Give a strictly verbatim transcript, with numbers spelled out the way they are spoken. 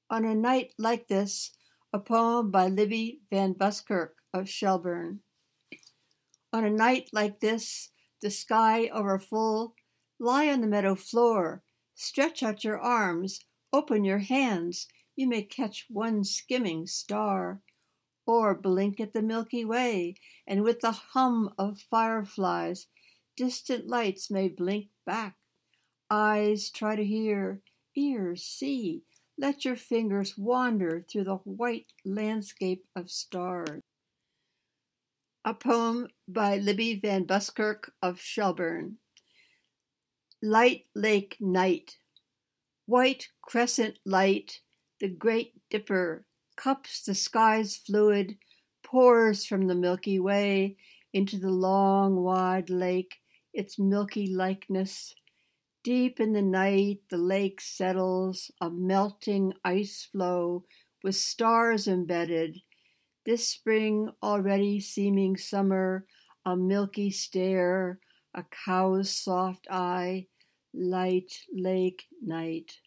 On a Night Like This, a poem by Libby Van Buskirk of Shelburne. On a night like this, the sky overfull, lie on the meadow floor, stretch out your arms, open your hands, you may catch one skimming star. Or blink at the Milky Way, and with the hum of fireflies, distant lights may blink back. Eyes try to hear, ears see. Let your fingers wander through the white landscape of stars. A poem by Libby Van Buskirk of Shelburne. Light Lake Night. White crescent light, the Great Dipper, cups the sky's fluid, pours from the Milky Way into the long, wide lake, its milky likeness. Deep in the night, the lake settles, a melting ice flow with stars embedded. This spring already seeming summer, a milky stare, a cow's soft eye, light lake night.